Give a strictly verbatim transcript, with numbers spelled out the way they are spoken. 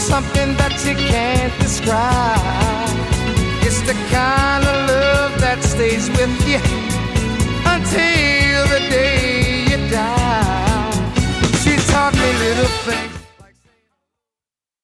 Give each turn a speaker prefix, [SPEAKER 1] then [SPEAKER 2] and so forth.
[SPEAKER 1] something that you can't describe. It's the kind of love that stays with you